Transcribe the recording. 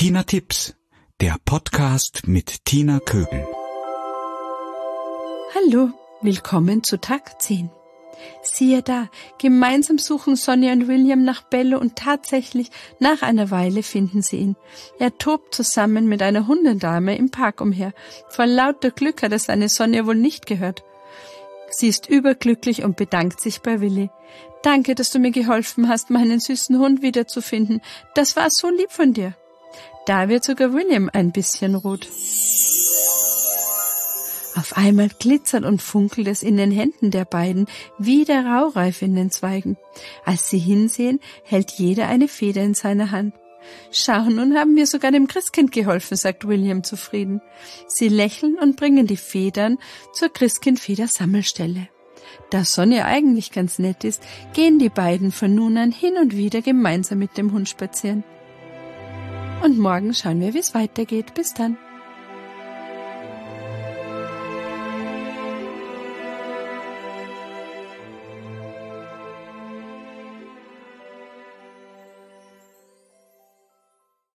Tina Tipps, der Podcast mit Tina Kögel. Hallo, willkommen zu Tag 10. Siehe da, gemeinsam suchen Sonja und William nach Bello und tatsächlich, nach einer Weile finden sie ihn. Er tobt zusammen mit einer Hundedame im Park umher. Vor lauter Glück hat er seine Sonja wohl nicht gehört. Sie ist überglücklich und bedankt sich bei Willi. Danke, dass du mir geholfen hast, meinen süßen Hund wiederzufinden. Das war so lieb von dir. Da wird sogar William ein bisschen rot. Auf einmal glitzert und funkelt es in den Händen der beiden wie der Raureif in den Zweigen. Als sie hinsehen, hält jeder eine Feder in seiner Hand. Schau, nun haben wir sogar dem Christkind geholfen, sagt William zufrieden. Sie lächeln und bringen die Federn zur Christkind-Federsammelstelle. Da Sonja eigentlich ganz nett ist, gehen die beiden von nun an hin und wieder gemeinsam mit dem Hund spazieren. Und morgen schauen wir, wie es weitergeht. Bis dann.